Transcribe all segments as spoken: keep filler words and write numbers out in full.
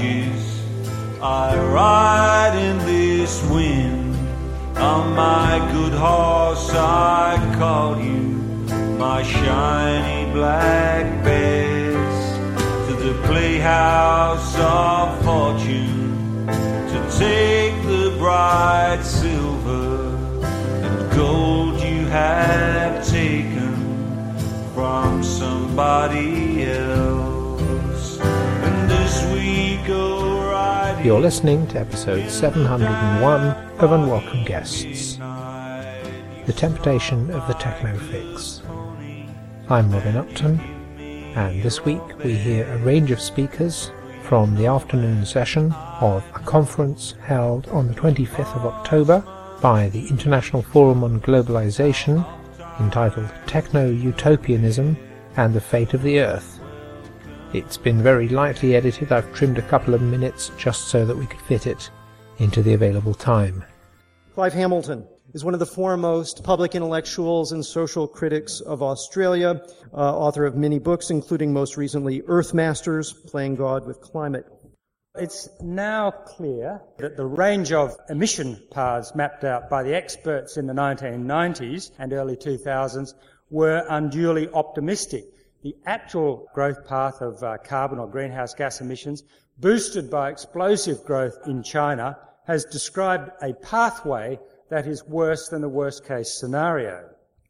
torches. I ride in this wind. On my good horse I call you, my shiny black bess, to the playhouse of fortune, to take the bright silver and gold you have taken from somebody else. And this we go riding. You're listening to episode seven hundred and one of Unwelcome Guests, The Temptation of the Techno Fix. I'm Robin Upton, and this week we hear a range of speakers from the afternoon session of a conference held on the twenty-fifth of October by the International Forum on Globalization, entitled Techno-Utopianism and the Fate of the Earth. It's been very lightly edited. I've trimmed a couple of minutes just so that we could fit it into the available time. Clive Hamilton is one of the foremost public intellectuals and social critics of Australia, uh, author of many books, including most recently Earth Masters, Playing God with Climate. It's now clear that the range of emission paths mapped out by the experts in the nineteen nineties and early two thousands were unduly optimistic. The actual growth path of uh, carbon or greenhouse gas emissions, boosted by explosive growth in China, has described a pathway that is worse than the worst-case scenario.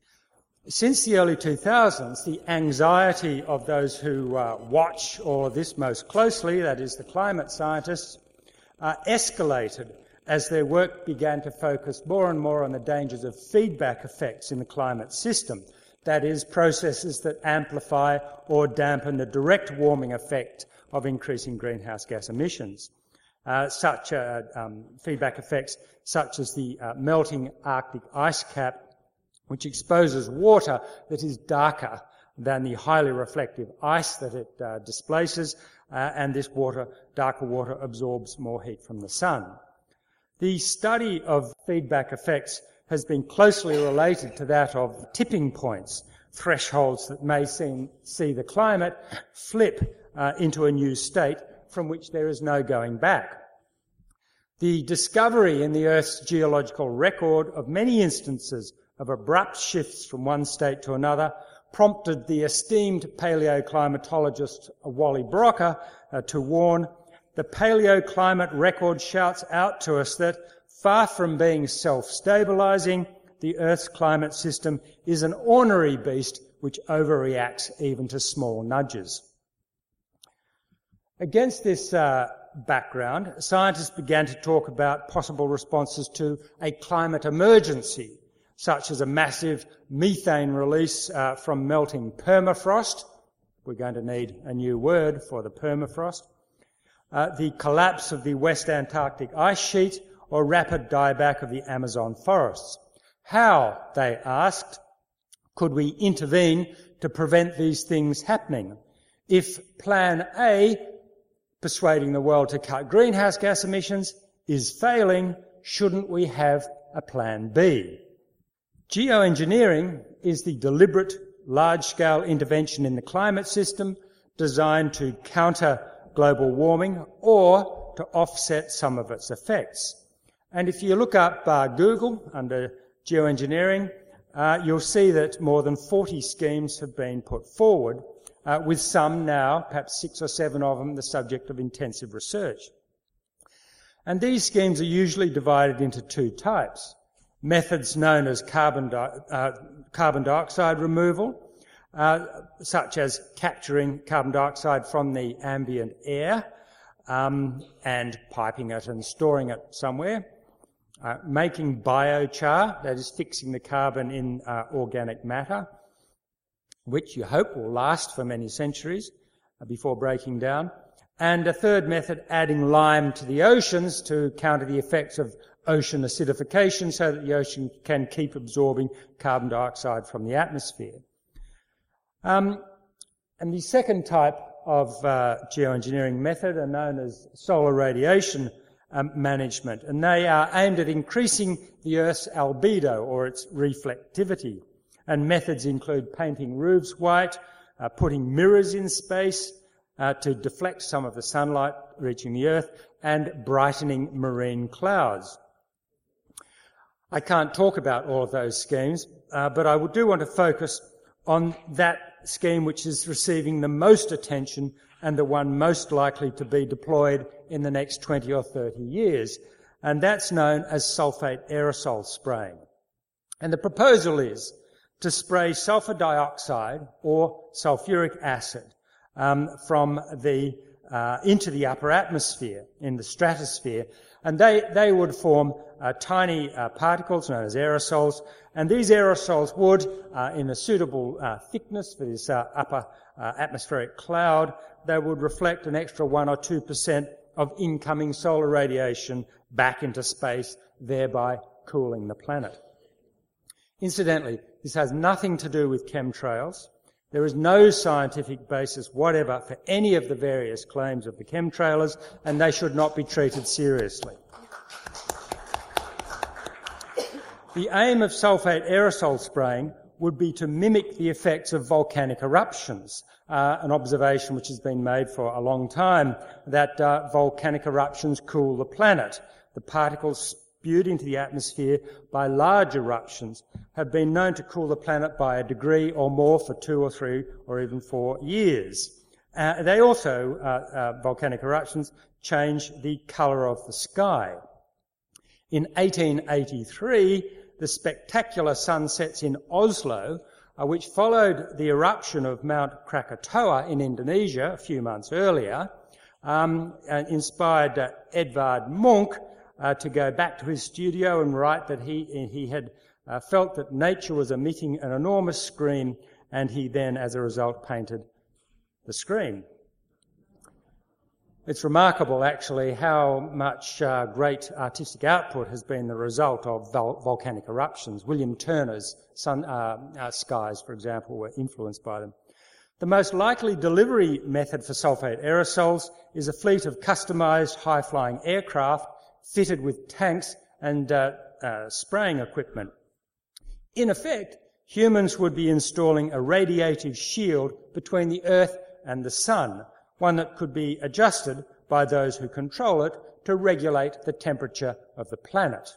Since the early two thousands, the anxiety of those who uh, watch all of this most closely, that is the climate scientists, uh, escalated as their work began to focus more and more on the dangers of feedback effects in the climate system, that is, processes that amplify or dampen the direct warming effect of increasing greenhouse gas emissions. Uh, such uh, um, feedback effects such as the uh, melting Arctic ice cap, which exposes water that is darker than the highly reflective ice that it uh, displaces, uh, and this water, darker water, absorbs more heat from the sun. The study of feedback effects has been closely related to that of tipping points, thresholds that may seem, see the climate flip uh, into a new state from which there is no going back. The discovery in the Earth's geological record of many instances of abrupt shifts from one state to another prompted the esteemed paleoclimatologist Wally Brocker uh, to warn, the paleoclimate record shouts out to us that, far from being self-stabilising, the Earth's climate system is an ornery beast which overreacts even to small nudges. Against this uh, background, scientists began to talk about possible responses to a climate emergency, such as a massive methane release uh, from melting permafrost. We're going to need a new word for the permafrost. Uh, the collapse of the West Antarctic ice sheet, or rapid dieback of the Amazon forests. How, they asked, could we intervene to prevent these things happening? If Plan A, persuading the world to cut greenhouse gas emissions, is failing, shouldn't we have a Plan B? Geoengineering is the deliberate, large-scale intervention in the climate system designed to counter global warming or to offset some of its effects. And if you look up uh, Google under geoengineering, uh, you'll see that more than forty schemes have been put forward, uh, with some now, perhaps six or seven of them, the subject of intensive research. And these schemes are usually divided into two types. Methods known as carbon, di- uh, carbon dioxide removal, uh, such as capturing carbon dioxide from the ambient air um, and piping it and storing it somewhere. Uh, making biochar, that is fixing the carbon in uh, organic matter, which you hope will last for many centuries uh, before breaking down. And a third method, adding lime to the oceans to counter the effects of ocean acidification so that the ocean can keep absorbing carbon dioxide from the atmosphere. Um, and the second type of uh, geoengineering method are known as solar radiation um, management, and they are aimed at increasing the Earth's albedo, or its reflectivity. And methods include painting roofs white, uh, putting mirrors in space, uh, to deflect some of the sunlight reaching the Earth and brightening marine clouds. I can't talk about all of those schemes, uh, but I do want to focus on that scheme which is receiving the most attention and the one most likely to be deployed in the next twenty or thirty years, and that's known as sulfate aerosol spraying. And the proposal is to spray sulfur dioxide or sulfuric acid um, from the uh, into the upper atmosphere, in the stratosphere, and they, they would form uh, tiny uh, particles known as aerosols, and these aerosols would, uh, in a suitable uh, thickness for this uh, upper uh, atmospheric cloud, they would reflect an extra one or two percent of incoming solar radiation back into space, thereby cooling the planet. Incidentally, this has nothing to do with chemtrails. There is no scientific basis whatever for any of the various claims of the chemtrailers, and they should not be treated seriously. The aim of sulfate aerosol spraying would be to mimic the effects of volcanic eruptions, uh, an observation which has been made for a long time, that uh, volcanic eruptions cool the planet. The particles spewed into the atmosphere by large eruptions have been known to cool the planet by a degree or more for two or three or even four years. Uh, they also, uh, uh, volcanic eruptions, change the colour of the sky. In eighteen eighty-three, the spectacular sunsets in Oslo, uh, which followed the eruption of Mount Krakatoa in Indonesia a few months earlier, um, uh, inspired uh, Edvard Munch uh, to go back to his studio and write that he, he had uh, felt that nature was emitting an enormous scream, and he then, as a result, painted the scream. It's remarkable, actually, how much uh, great artistic output has been the result of vol- volcanic eruptions. William Turner's sun, uh, uh, skies, for example, were influenced by them. The most likely delivery method for sulfate aerosols is a fleet of customised high-flying aircraft fitted with tanks and uh, uh, spraying equipment. In effect, humans would be installing a radiative shield between the Earth and the Sun, one that could be adjusted by those who control it to regulate the temperature of the planet.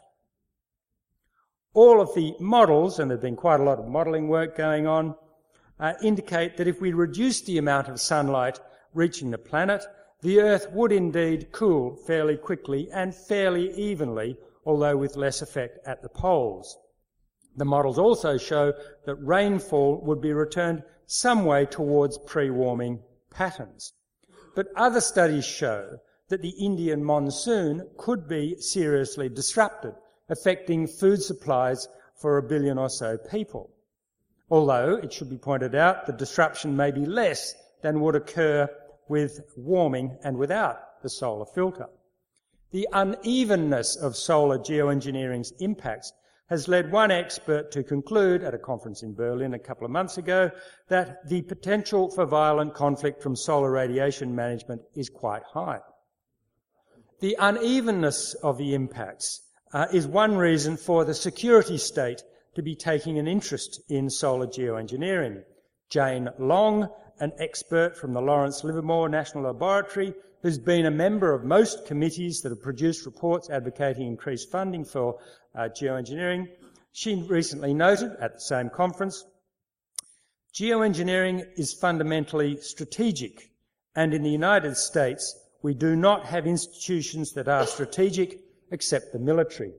All of the models, and there's been quite a lot of modelling work going on, uh, indicate that if we reduce the amount of sunlight reaching the planet, the Earth would indeed cool fairly quickly and fairly evenly, although with less effect at the poles. The models also show that rainfall would be returned some way towards pre-warming patterns. But other studies show that the Indian monsoon could be seriously disrupted, affecting food supplies for a billion or so people. Although, it should be pointed out, the disruption may be less than would occur with warming and without the solar filter. The unevenness of solar geoengineering's impacts has led one expert to conclude at a conference in Berlin a couple of months ago that the potential for violent conflict from solar radiation management is quite high. The unevenness of the impacts uh, is one reason for the security state to be taking an interest in solar geoengineering. Jane Long, an expert from the Lawrence Livermore National Laboratory, who's been a member of most committees that have produced reports advocating increased funding for uh, geoengineering, she recently noted at the same conference, geoengineering is fundamentally strategic, and in the United States we do not have institutions that are strategic except the military.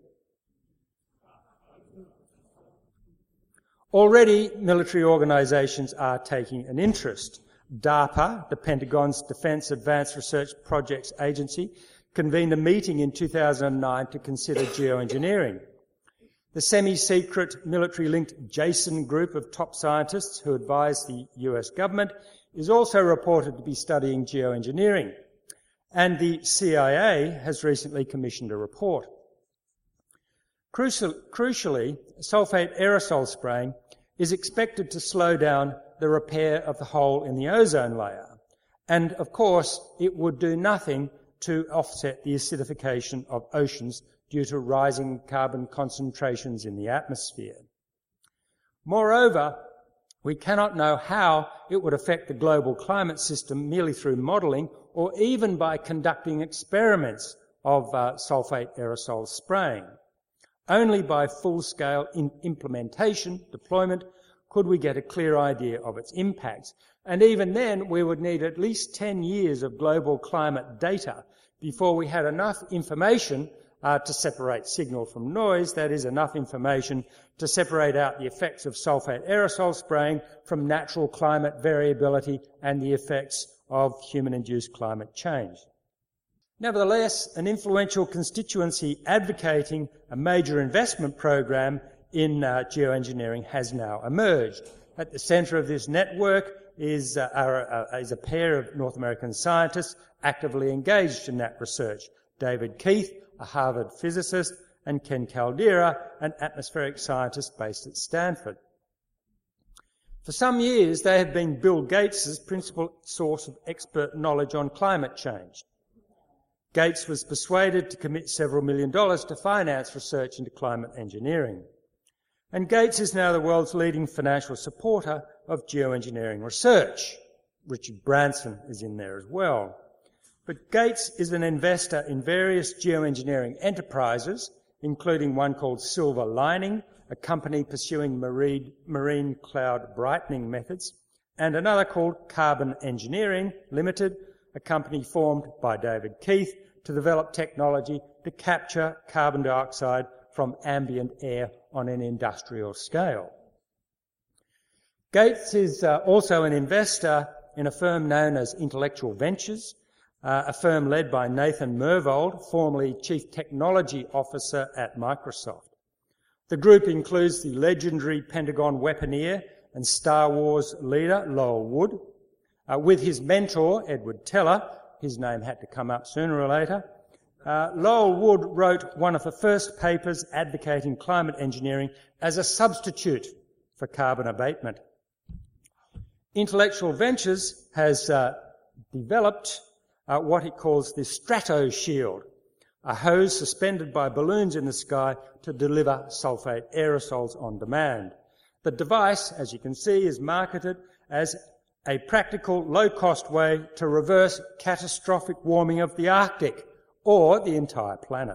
Already military organisations are taking an interest. DARPA, the Pentagon's Defence Advanced Research Projects Agency, convened a meeting in two thousand nine to consider geoengineering. The semi-secret military-linked JASON group of top scientists who advise the U S government is also reported to be studying geoengineering, and the C I A has recently commissioned a report. Crucial, crucially, sulfate aerosol spraying is expected to slow down the repair of the hole in the ozone layer. And, of course, it would do nothing to offset the acidification of oceans due to rising carbon concentrations in the atmosphere. Moreover, We cannot know how it would affect the global climate system merely through modelling or even by conducting experiments of uh, sulfate aerosol spraying. Only by full-scale in implementation, deployment, could we get a clear idea of its impacts. And even then, we would need at least ten years of global climate data before we had enough information uh, to separate signal from noise, that is, enough information to separate out the effects of sulfate aerosol spraying from natural climate variability and the effects of human-induced climate change. Nevertheless, an influential constituency advocating a major investment program in uh, geoengineering has now emerged. At the centre of this network is, uh, are, uh, is a pair of North American scientists actively engaged in that research. David Keith, a Harvard physicist, and Ken Caldeira, an atmospheric scientist based at Stanford. For some years, they have been Bill Gates' principal source of expert knowledge on climate change. Gates was persuaded to commit several million dollars to finance research into climate engineering. And Gates is now the world's leading financial supporter of geoengineering research. Richard Branson is in there as well. But Gates is an investor in various geoengineering enterprises, including one called Silver Lining, a company pursuing marine, marine cloud brightening methods, and another called Carbon Engineering Limited, a company formed by David Keith to develop technology to capture carbon dioxide from ambient air on an industrial scale. Gates is uh, also an investor in a firm known as Intellectual Ventures, uh, a firm led by Nathan Myhrvold, formerly Chief Technology Officer at Microsoft. The group includes the legendary Pentagon weaponeer and Star Wars leader Lowell Wood, uh, with his mentor Edward Teller. His name had to come up sooner or later. Uh, Lowell Wood wrote one of the first papers advocating climate engineering as a substitute for carbon abatement. Intellectual Ventures has uh, developed uh, what it calls the Stratoshield, a hose suspended by balloons in the sky to deliver sulfate aerosols on demand. The device, as you can see, is marketed as a practical, low-cost way to reverse catastrophic warming of the Arctic or the entire planet.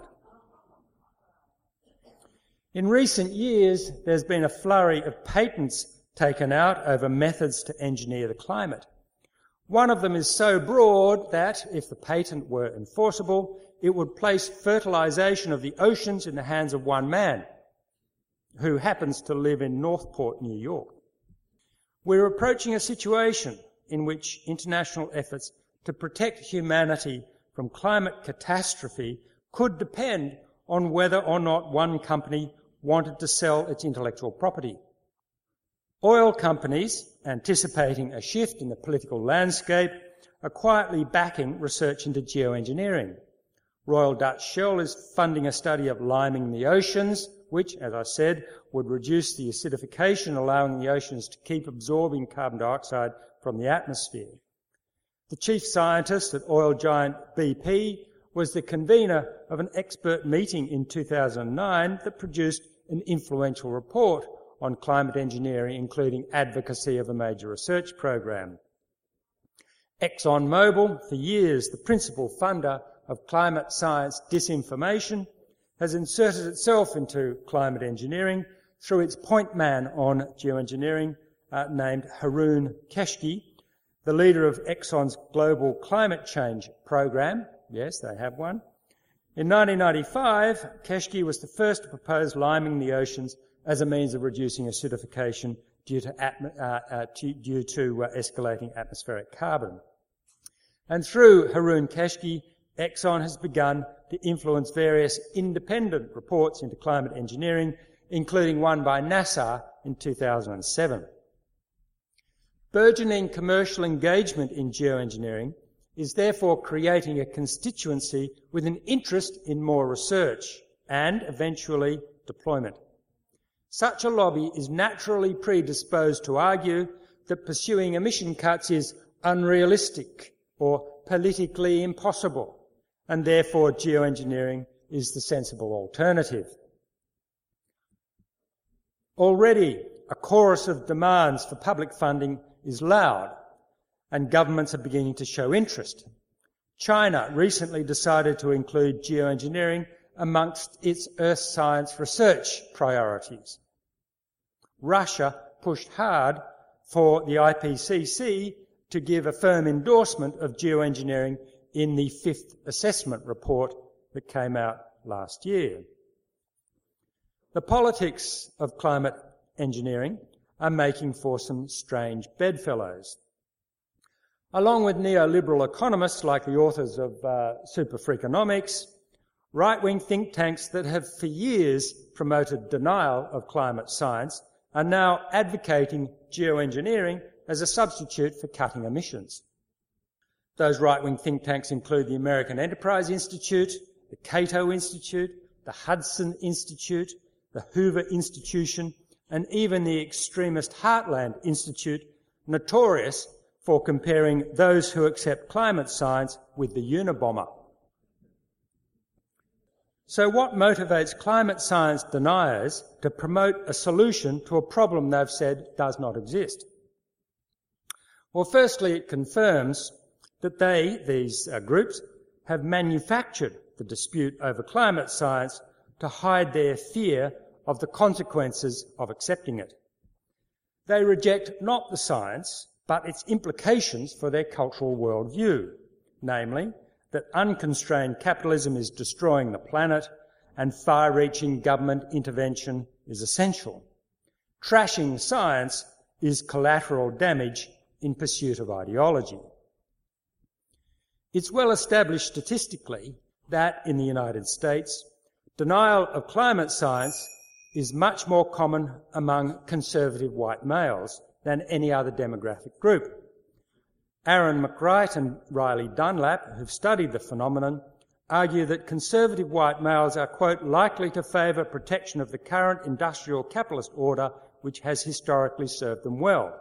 In recent years, there's been a flurry of patents taken out over methods to engineer the climate. One of them is so broad that, if the patent were enforceable, it would place fertilisation of the oceans in the hands of one man, who happens to live in Northport, New York. We're approaching a situation in which international efforts to protect humanity from climate catastrophe could depend on whether or not one company wanted to sell its intellectual property. Oil companies, anticipating a shift in the political landscape, are quietly backing research into geoengineering. Royal Dutch Shell is funding a study of liming the oceans, which, as I said, would reduce the acidification, allowing the oceans to keep absorbing carbon dioxide from the atmosphere. The chief scientist at oil giant B P was the convener of an expert meeting in two thousand nine that produced an influential report on climate engineering, including advocacy of a major research program. ExxonMobil, for years the principal funder of climate science disinformation, has inserted itself into climate engineering through its point man on geoengineering uh, named Haroon Keshki, the leader of Exxon's global climate change program. Yes, they have one. In nineteen ninety-five, Keshki was the first to propose liming the oceans as a means of reducing acidification due to, atmo- uh, uh, to, due to uh, escalating atmospheric carbon. And through Haroon Keshki, Exxon has begun to influence various independent reports into climate engineering, including one by NASA in two thousand seven. Burgeoning commercial engagement in geoengineering is therefore creating a constituency with an interest in more research and, eventually, deployment. Such a lobby is naturally predisposed to argue that pursuing emission cuts is unrealistic or politically impossible, and therefore geoengineering is the sensible alternative. Already, a chorus of demands for public funding is loud, and governments are beginning to show interest. China recently decided to include geoengineering amongst its earth science research priorities. Russia pushed hard for the I P C C to give a firm endorsement of geoengineering in the fifth assessment report that came out last year. The politics of climate engineering are making for some strange bedfellows. Along with neoliberal economists like the authors of uh, Super Freakonomics, right-wing think tanks that have for years promoted denial of climate science are now advocating geoengineering as a substitute for cutting emissions. Those right-wing think tanks include the American Enterprise Institute, the Cato Institute, the Hudson Institute, the Hoover Institution, and even the extremist Heartland Institute, notorious for comparing those who accept climate science with the Unabomber. So what motivates climate science deniers to promote a solution to a problem they've said does not exist? Well, firstly, it confirms that they, these uh, groups, have manufactured the dispute over climate science to hide their fear of the consequences of accepting it. They reject not the science, but its implications for their cultural worldview, namely that unconstrained capitalism is destroying the planet and far-reaching government intervention is essential. Trashing science is collateral damage in pursuit of ideology. It's well established statistically that in the United States, denial of climate science is much more common among conservative white males than any other demographic group. Aaron McWright and Riley Dunlap, who've studied the phenomenon, argue that conservative white males are, quote, likely to favour protection of the current industrial capitalist order which has historically served them well.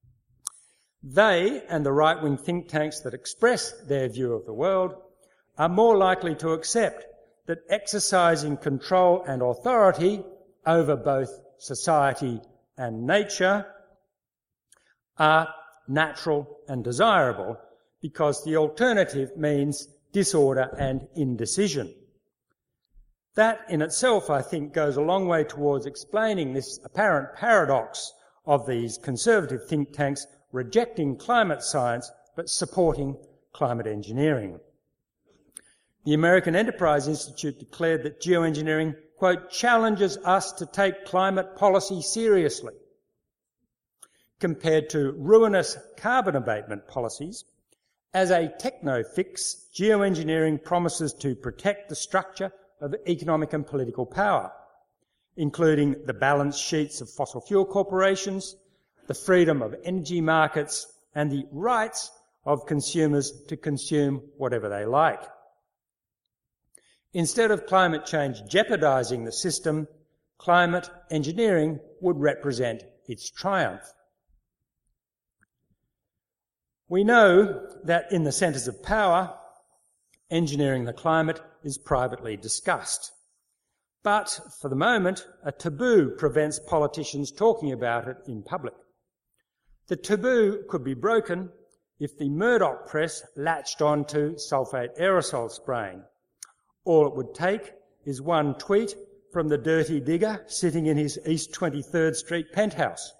They and the right-wing think tanks that express their view of the world are more likely to accept that exercising control and authority over both society and nature are natural and desirable because the alternative means disorder and indecision. That in itself, I think, goes a long way towards explaining this apparent paradox of these conservative think tanks rejecting climate science but supporting climate engineering. The American Enterprise Institute declared that geoengineering, quote, challenges us to take climate policy seriously. Compared to ruinous carbon abatement policies, as a techno-fix, geoengineering promises to protect the structure of economic and political power, including the balance sheets of fossil fuel corporations, the freedom of energy markets, and the rights of consumers to consume whatever they like. Instead of climate change jeopardising the system, climate engineering would represent its triumph. We know that in the centres of power, engineering the climate is privately discussed. But for the moment, a taboo prevents politicians talking about it in public. The taboo could be broken if the Murdoch press latched on to sulfate aerosol spraying. All it would take is one tweet from the dirty digger sitting in his East twenty-third Street penthouse.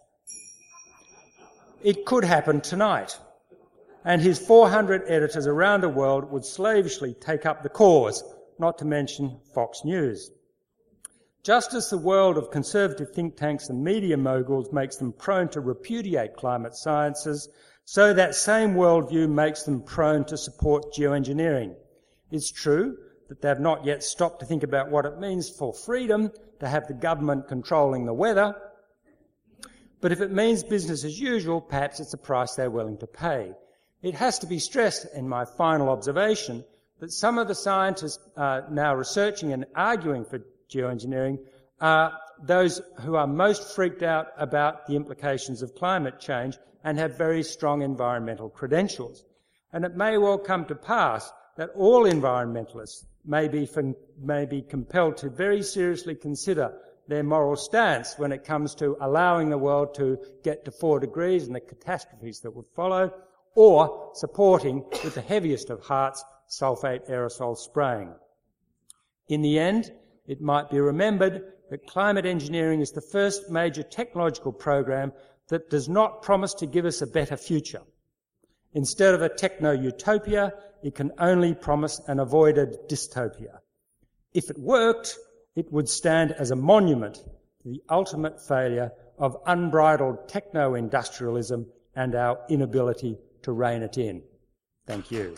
It could happen tonight, and his four hundred editors around the world would slavishly take up the cause, not to mention Fox News. Just as the world of conservative think tanks and media moguls makes them prone to repudiate climate sciences, so that same worldview makes them prone to support geoengineering. It's true that they have not yet stopped to think about what it means for freedom to have the government controlling the weather, but if it means business as usual, perhaps it's a price they're willing to pay. It has to be stressed in my final observation that some of the scientists uh, now researching and arguing for geoengineering are those who are most freaked out about the implications of climate change and have very strong environmental credentials. And it may well come to pass that all environmentalists may be, may be compelled to very seriously consider their moral stance when it comes to allowing the world to get to four degrees and the catastrophes that would follow, or supporting, with the heaviest of hearts, sulfate aerosol spraying. In the end, it might be remembered that climate engineering is the first major technological program that does not promise to give us a better future. Instead of a techno-utopia, it can only promise an avoided dystopia. If it worked, it would stand as a monument to the ultimate failure of unbridled techno-industrialism and our inability to rein it in. Thank you.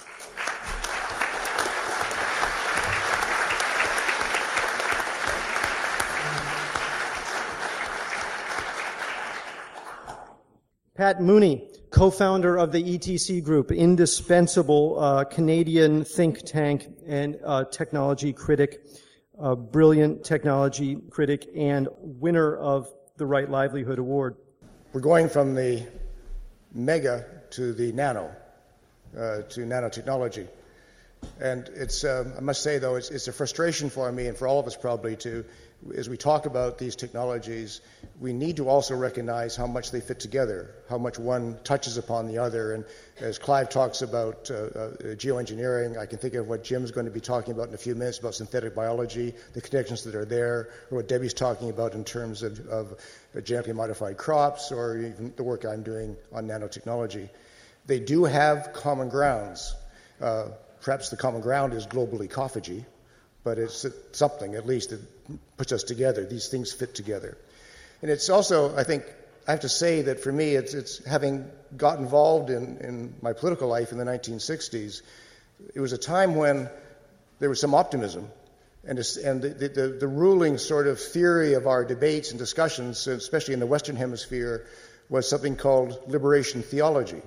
Pat Mooney, co-founder of the E T C Group, indispensable uh, Canadian think tank and uh, technology critic, uh, brilliant technology critic, and winner of the Right Livelihood Award. We're going from the mega to the nano, uh, to nanotechnology. And it's, um, I must say, though, it's, it's a frustration for me and for all of us probably to, as we talk about these technologies, we need to also recognize how much they fit together, how much one touches upon the other. And as Clive talks about uh, uh, geoengineering, I can think of what Jim's going to be talking about in a few minutes about synthetic biology, the connections that are there, or what Debbie's talking about in terms of, of genetically modified crops, or even the work I'm doing on nanotechnology. They do have common grounds. Uh, perhaps the common ground is global ecophagy, but it's something, at least, that puts us together. These things fit together. And it's also, I think, I have to say that for me, it's, it's having got involved in, in my political life in the nineteen sixties, it was a time when there was some optimism. And, and the, the, the ruling sort of theory of our debates and discussions, especially in the Western Hemisphere, was something called liberation theology.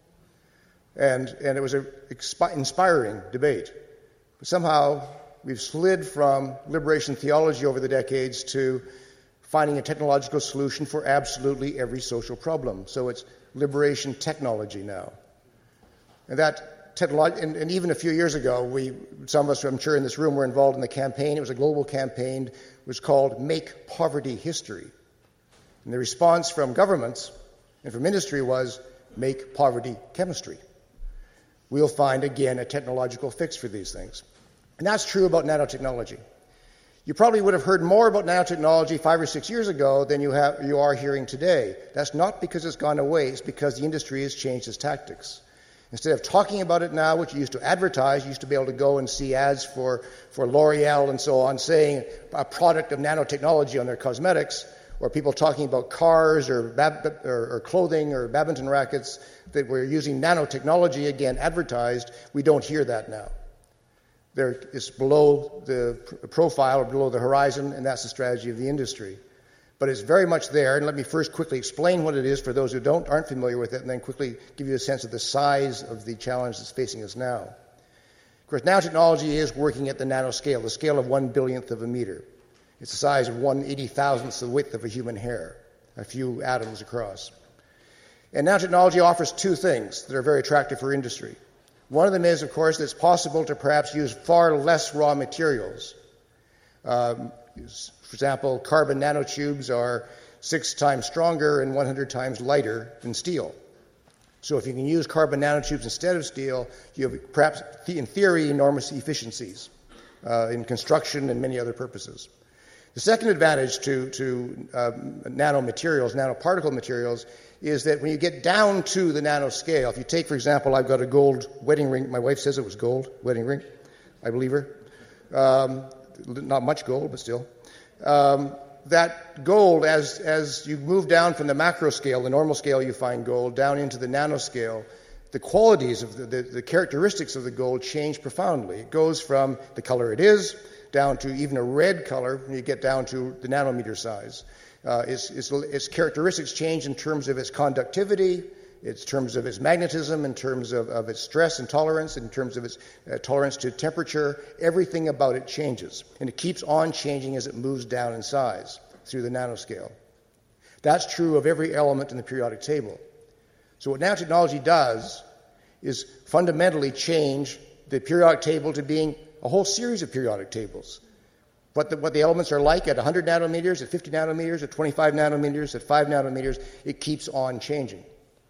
And, and it was an inspiring debate. But somehow we've slid from liberation theology over the decades to finding a technological solution for absolutely every social problem. So it's liberation technology now. And that technology, and, and even a few years ago, we, some of us, I'm sure in this room, were involved in the campaign. It was a global campaign. It was called Make Poverty History. And the response from governments and from industry was, make poverty chemistry. We'll find, again, a technological fix for these things. And that's true about nanotechnology. You probably would have heard more about nanotechnology five or six years ago than you, have, you are hearing today. That's not because it's gone away. It's because the industry has changed its tactics. Instead of talking about it now, which you used to advertise, you used to be able to go and see ads for, for L'Oreal and so on saying a product of nanotechnology on their cosmetics, or people talking about cars or, bab- or, or clothing or badminton rackets that were using nanotechnology, again, advertised. We don't hear that now. There, it's below the profile or below the horizon, and that's the strategy of the industry. But it's very much there, and let me first quickly explain what it is for those who don't aren't familiar with it, and then quickly give you a sense of the size of the challenge that's facing us now. Of course, nanotechnology is working at the nanoscale, the scale of one billionth of a meter. It's the size of one eighty thousandth the width of a human hair, a few atoms across. And nanotechnology offers two things that are very attractive for industry. One of them is, of course, that it's possible to perhaps use far less raw materials. Um, for example, carbon nanotubes are six times stronger and one hundred times lighter than steel. So if you can use carbon nanotubes instead of steel, you have perhaps, in theory, enormous efficiencies uh, in construction and many other purposes. The second advantage to, to uh, nanomaterials, nanoparticle materials, is that when you get down to the nanoscale, if you take, for example, I've got a gold wedding ring. My wife says it was gold, wedding ring. I believe her. Um, not much gold, but still. Um, that gold, as, as you move down from the macro scale, the normal scale you find gold, down into the nanoscale, the qualities of the, the, the characteristics of the gold change profoundly. It goes from the color it is down to even a red color when you get down to the nanometer size. Uh, its, its, its characteristics change in terms of its conductivity, in terms of its magnetism, in terms of, of its stress and tolerance, in terms of its uh, tolerance to temperature. Everything about it changes, and it keeps on changing as it moves down in size through the nanoscale. That's true of every element in the periodic table. So what nanotechnology does is fundamentally change the periodic table to being a whole series of periodic tables. What the, what the elements are like at one hundred nanometers, at fifty nanometers, at twenty-five nanometers, at five nanometers, it keeps on changing.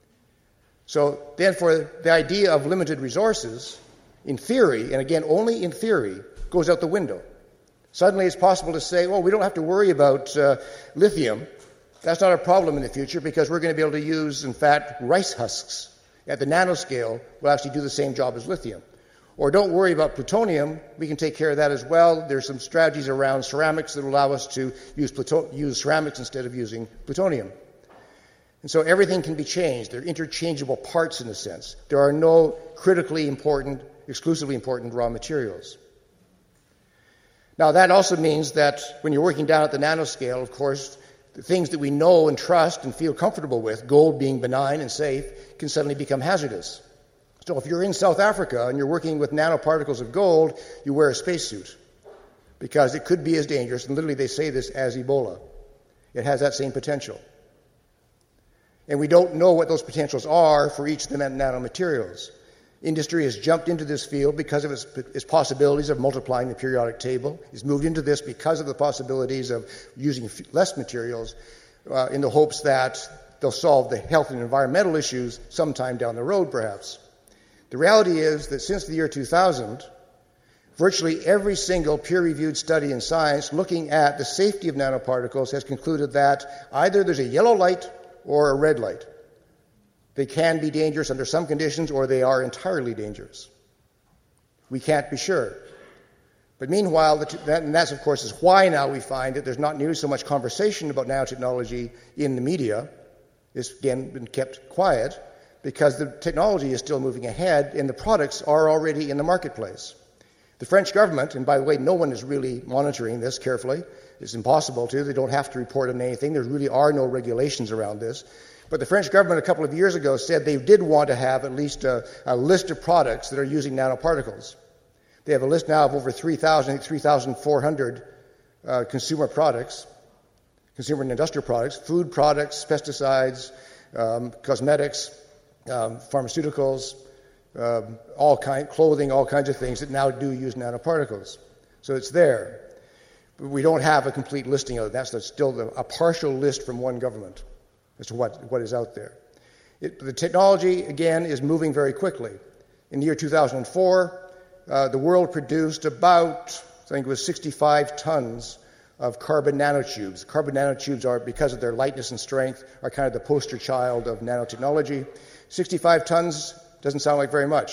So then for the idea of limited resources, in theory, and again only in theory, goes out the window. Suddenly it's possible to say, well, we don't have to worry about uh, lithium. That's not a problem in the future because we're going to be able to use, in fact, rice husks at the nanoscale will actually do the same job as lithium. Or don't worry about plutonium. We can take care of that as well. There's some strategies around ceramics that allow us to use, pluto- use ceramics instead of using plutonium. And so everything can be changed. They're interchangeable parts in a sense. There are no critically important, exclusively important raw materials. Now that also means that when you're working down at the nanoscale, of course, the things that we know and trust and feel comfortable with, gold being benign and safe, can suddenly become hazardous. So if you're in South Africa and you're working with nanoparticles of gold, you wear a spacesuit because it could be as dangerous, and literally they say this as Ebola. It has that same potential. And we don't know what those potentials are for each of the nanomaterials. Industry has jumped into this field because of its, its possibilities of multiplying the periodic table. It's moved into this because of the possibilities of using f- less materials uh, in the hopes that they'll solve the health and environmental issues sometime down the road, perhaps. The reality is that since the year two thousand, virtually every single peer-reviewed study in science looking at the safety of nanoparticles has concluded that either there's a yellow light or a red light. They can be dangerous under some conditions, or they are entirely dangerous. We can't be sure. But meanwhile, the t- that, and that's, of course, is why now we find that there's not nearly so much conversation about nanotechnology in the media. It's, again, been kept quiet because the technology is still moving ahead and the products are already in the marketplace. The French government, and by the way, no one is really monitoring this carefully. It's impossible to. They don't have to report on anything. There really are no regulations around this. But the French government a couple of years ago said they did want to have at least a, a list of products that are using nanoparticles. They have a list now of over three thousand, three thousand four hundred uh, consumer products, consumer and industrial products, food products, pesticides, um, cosmetics, um, pharmaceuticals, um, all kind, clothing, all kinds of things that now do use nanoparticles. So it's there. But we don't have a complete listing of it. That's still the, a partial list from one government as to what, what is out there. It, the technology, again, is moving very quickly. In the year two thousand four, uh, the world produced about, I think it was sixty-five tons of carbon nanotubes. Carbon nanotubes are, because of their lightness and strength, are kind of the poster child of nanotechnology. sixty-five tons doesn't sound like very much.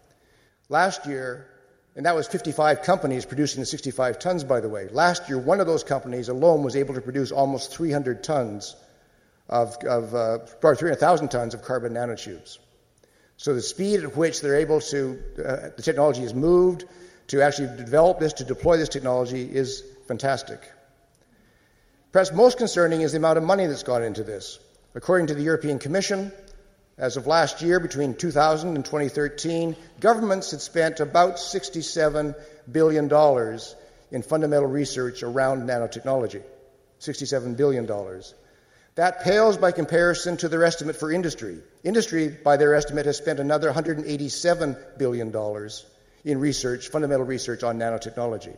Last year, and that was fifty-five companies producing the sixty-five tons, by the way. Last year, one of those companies alone was able to produce almost three hundred tons of, of uh, or three hundred thousand tons of carbon nanotubes. So the speed at which they're able to, uh, the technology is moved to actually develop this, to deploy this technology is fantastic. Perhaps most concerning is the amount of money that's gone into this. According to the European Commission, as of last year, between two thousand and twenty thirteen, governments had spent about sixty-seven billion dollars in fundamental research around nanotechnology. sixty-seven billion dollars. That pales by comparison to their estimate for industry. Industry, by their estimate, has spent another one hundred eighty-seven billion dollars in research, fundamental research on nanotechnology.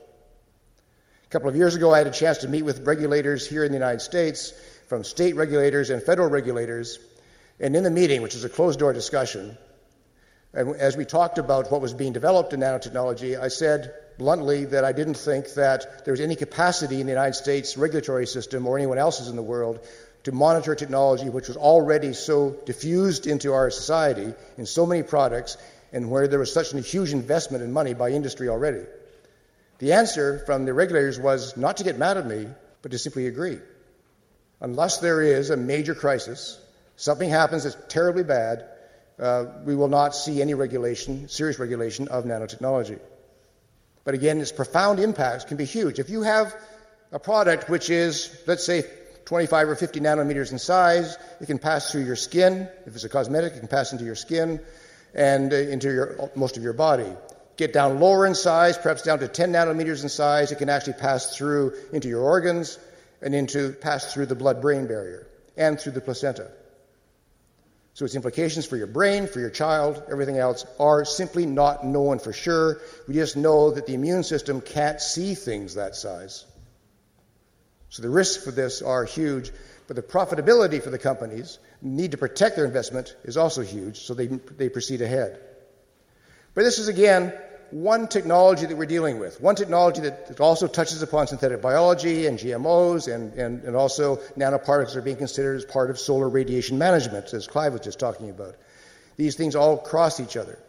A couple of years ago, I had a chance to meet with regulators here in the United States, from state regulators and federal regulators. And in the meeting, which is a closed-door discussion, and as we talked about what was being developed in nanotechnology, I said bluntly that I didn't think that there was any capacity in the United States regulatory system or anyone else's in the world to monitor technology which was already so diffused into our society in so many products and where there was such a huge investment in money by industry already. The answer from the regulators was not to get mad at me, but to simply agree. Unless there is a major crisis, something happens that's terribly bad, uh, we will not see any regulation, serious regulation of nanotechnology. But again, its profound impacts can be huge. If you have a product which is, let's say, twenty-five or fifty nanometers in size, it can pass through your skin. If it's a cosmetic, it can pass into your skin and uh, into your, most of your body. Get down lower in size, perhaps down to ten nanometers in size, it can actually pass through into your organs and into pass through the blood-brain barrier and through the placenta. So its implications for your brain, for your child, everything else are simply not known for sure. We just know that the immune system can't see things that size. So the risks for this are huge, but the profitability for the companies, need to protect their investment, is also huge, so they, they proceed ahead. But this is, again, one technology that we're dealing with, one technology that, that also touches upon synthetic biology and G M Os, and, and, and also nanoparticles are being considered as part of solar radiation management, as Clive was just talking about. These things all cross each other.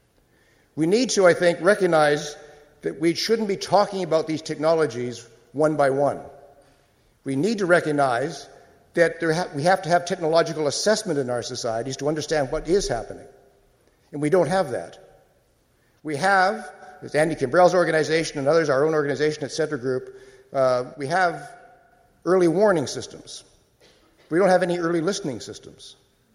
We need to, I think, recognize that we shouldn't be talking about these technologies one by one. We need to recognize that there ha- we have to have technological assessment in our societies to understand what is happening. And we don't have that. We have, with Andy Kimbrell's organization and others, our own organization at Centre Group, uh, we have early warning systems. We don't have any early listening systems.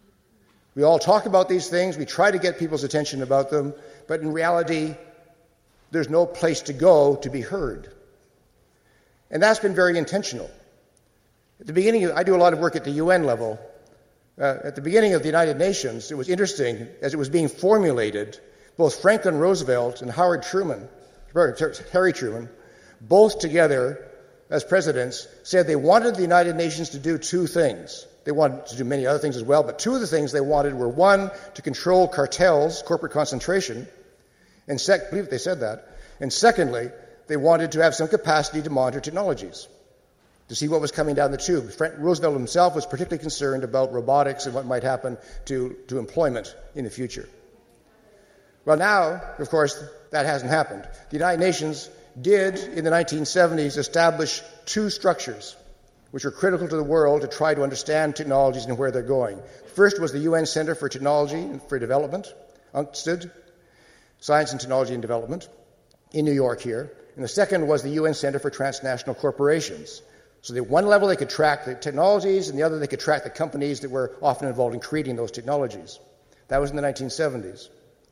We all talk about these things, we try to get people's attention about them, but in reality, there's no place to go to be heard. And that's been very intentional. At the beginning, of, I do a lot of work at the U N level. Uh, at the beginning of the United Nations, it was interesting, as it was being formulated, both Franklin Roosevelt and Howard Truman, Harry Truman, both together as presidents, said they wanted the United Nations to do two things. They wanted to do many other things as well, but two of the things they wanted were, one, to control cartels, corporate concentration, and sec- I believe they said that, and secondly, they wanted to have some capacity to monitor technologies, to see what was coming down the tube. Frank Roosevelt himself was particularly concerned about robotics and what might happen to, to employment in the future. Well, now, of course, that hasn't happened. The United Nations did, in the nineteen seventies, establish two structures which are critical to the world to try to understand technologies and where they're going. First was the U N Center for Technology and for Development, UNCTAD, Science and Technology and Development, in New York here. And the second was the U N Center for Transnational Corporations. So at one level they could track the technologies, and the other they could track the companies that were often involved in creating those technologies. That was in the nineteen seventies.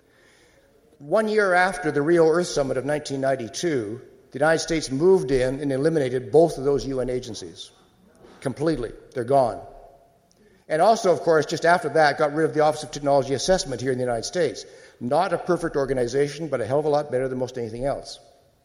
One year after the Rio Earth Summit of nineteen ninety-two, the United States moved in and eliminated both of those U N agencies completely. They're gone. And also, of course, just after that, got rid of the Office of Technology Assessment here in the United States. Not a perfect organization, but a hell of a lot better than most anything else.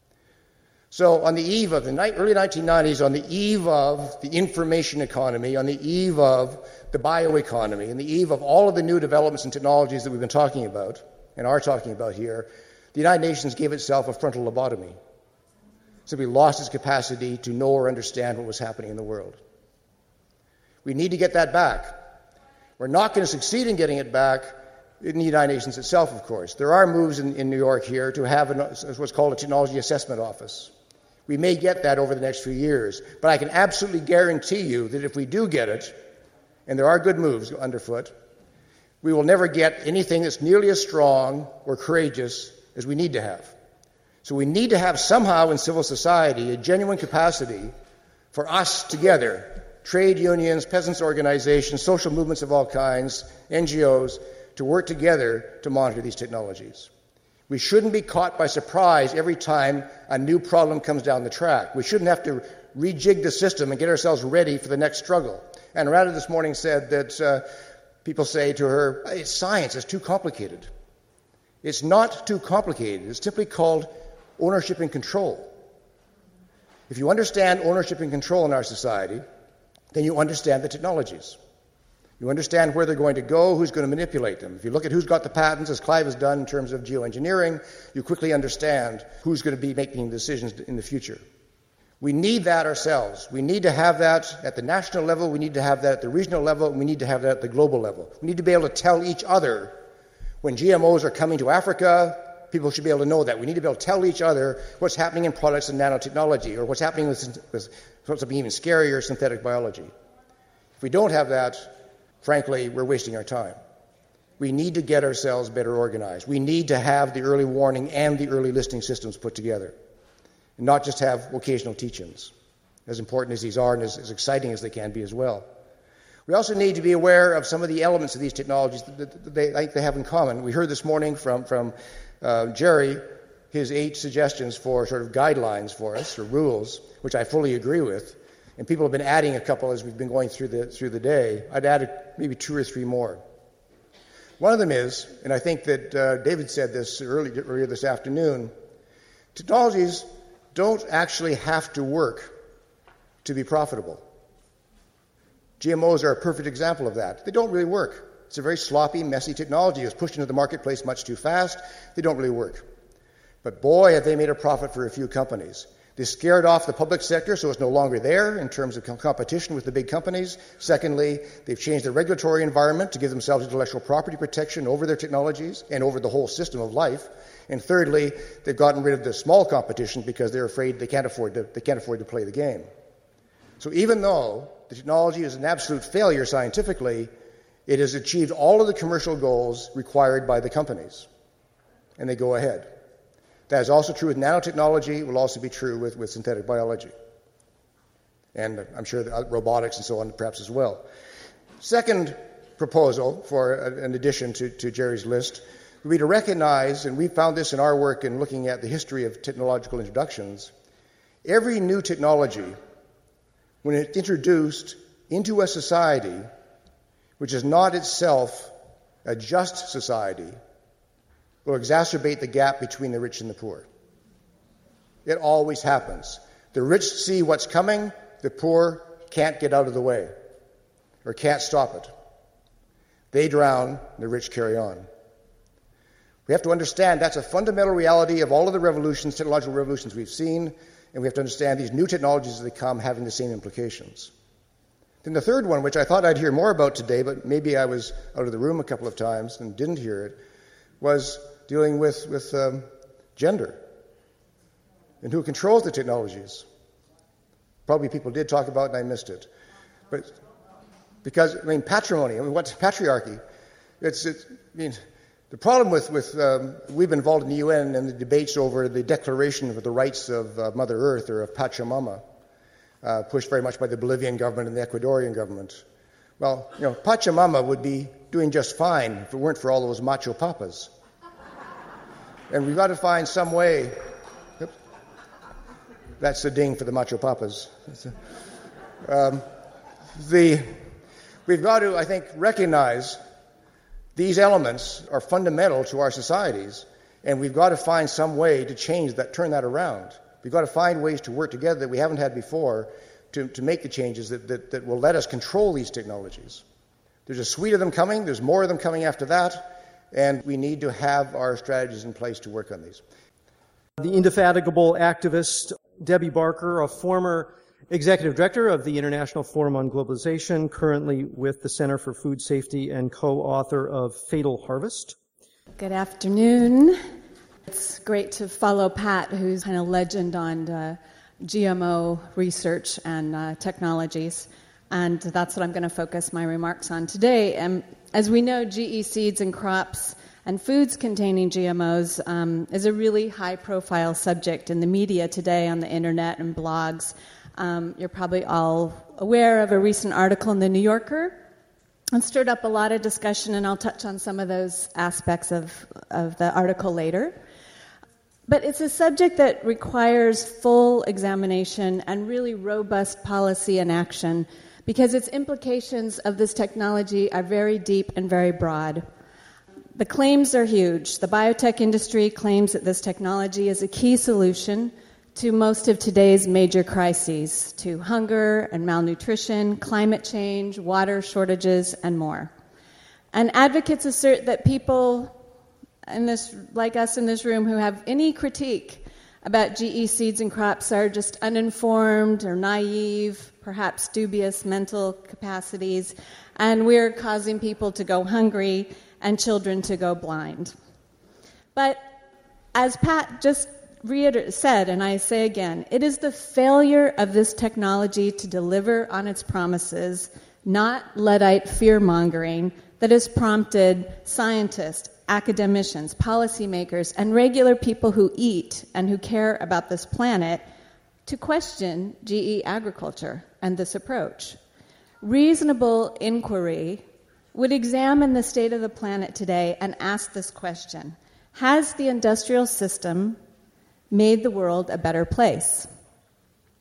So on the eve of the ni- early nineteen nineties, on the eve of the information economy, on the eve of the bioeconomy, and the eve of all of the new developments and technologies that we've been talking about, and are talking about here, the United Nations gave itself a frontal lobotomy. Simply lost its capacity to know or understand what was happening in the world. We need to get that back. We're not going to succeed in getting it back in the United Nations itself, of course. There are moves in, in New York here to have an, what's called a Technology Assessment Office. We may get that over the next few years, but I can absolutely guarantee you that if we do get it, and there are good moves underfoot, we will never get anything that's nearly as strong or courageous as we need to have. So we need to have somehow in civil society a genuine capacity for us together, trade unions, peasants' organizations, social movements of all kinds, N G Os, to work together to monitor these technologies. We shouldn't be caught by surprise every time a new problem comes down the track. We shouldn't have to rejig the system and get ourselves ready for the next struggle. And Radha this morning said that uh, people say to her, it's science, it's too complicated. It's not too complicated. It's simply called ownership and control. If you understand ownership and control in our society, then you understand the technologies. You understand where they're going to go, who's going to manipulate them. If you look at who's got the patents, as Clive has done in terms of geoengineering, you quickly understand who's going to be making decisions in the future. We need that ourselves. We need to have that at the national level, we need to have that at the regional level, and we need to have that at the global level. We need to be able to tell each other when G M Os are coming to Africa. People should be able to know that. We need to be able to tell each other what's happening in products and nanotechnology, or what's happening with, with something even scarier, synthetic biology. If we don't have that, frankly, we're wasting our time. We need to get ourselves better organized. We need to have the early warning and the early listening systems put together, and not just have occasional teach-ins, as important as these are and as, as exciting as they can be as well. We also need to be aware of some of the elements of these technologies that, that they, I think they have in common. We heard this morning from, from uh, Jerry his eight suggestions for sort of guidelines for us, or rules, which I fully agree with. And people have been adding a couple as we've been going through the through the day. I'd add maybe two or three more. One of them is, and I think that uh, David said this early, earlier this afternoon, technologies don't actually have to work to be profitable. G M Os are a perfect example of that. They don't really work. It's a very sloppy, messy technology. It was pushed into the marketplace much too fast. They don't really work. But boy, have they made a profit for a few companies. They scared off the public sector, so it's no longer there in terms of competition with the big companies. Secondly, they've changed the regulatory environment to give themselves intellectual property protection over their technologies and over the whole system of life. And thirdly, they've gotten rid of the small competition because they're afraid they can't afford to, they can't afford to play the game. So even though the technology is an absolute failure scientifically, it has achieved all of the commercial goals required by the companies. And they go ahead. That is also true with nanotechnology. It will also be true with, with synthetic biology. And I'm sure that robotics and so on perhaps as well. Second proposal for an addition to, to Jerry's list would be to recognize, and we found this in our work in looking at the history of technological introductions, every new technology, when it's introduced into a society which is not itself a just society, will exacerbate the gap between the rich and the poor. It always happens. The rich see what's coming, the poor can't get out of the way or can't stop it. They drown, the rich carry on. We have to understand that's a fundamental reality of all of the revolutions, technological revolutions we've seen, and we have to understand these new technologies as they come having the same implications. Then the third one, which I thought I'd hear more about today, but maybe I was out of the room a couple of times and didn't hear it, was dealing with, with um, gender and who controls the technologies. Probably people did talk about it and I missed it. But because, I mean, patrimony, I mean, what's patriarchy? It's, it's I mean, the problem with, with um, we've been involved in the U N and the debates over the declaration of the rights of uh, Mother Earth or of Pachamama, uh, pushed very much by the Bolivian government and the Ecuadorian government. Well, you know, Pachamama would be doing just fine if it weren't for all those macho papas. And we've got to find some way. Oops, that's the ding for the macho papas. Um, the, we've got to, I think, recognize these elements are fundamental to our societies, and we've got to find some way to change that, turn that around. We've got to find ways to work together that we haven't had before to, to make the changes that, that, that will let us control these technologies. There's a suite of them coming. There's more of them coming after that. And we need to have our strategies in place to work on these. The indefatigable activist Debbie Barker, a former executive director of the International Forum on Globalization, currently with the Center for Food Safety and co-author of Fatal Harvest. Good afternoon. It's great to follow Pat, who's kind of legend on uh, G M O research and uh, technologies. And that's what I'm going to focus my remarks on today. And as we know, G E seeds and crops and foods containing G M Os um, is a really high-profile subject in the media today, on the internet and blogs. Um, you're probably all aware of a recent article in The New Yorker. It stirred up a lot of discussion, and I'll touch on some of those aspects of, of the article later. But it's a subject that requires full examination and really robust policy and action, because its implications of this technology are very deep and very broad. The claims are huge. The biotech industry claims that this technology is a key solution to most of today's major crises, to hunger and malnutrition, climate change, water shortages, and more. And advocates assert that people in this, like us in this room, who have any critique about G E seeds and crops are just uninformed or naive, perhaps dubious mental capacities, and we're causing people to go hungry and children to go blind. But as Pat just reiter- said, and I say again, it is the failure of this technology to deliver on its promises, not Luddite fear-mongering, that has prompted scientists, academicians, policymakers, and regular people who eat and who care about this planet to question G E agriculture and this approach. Reasonable inquiry would examine the state of the planet today and ask this question: has the industrial system made the world a better place?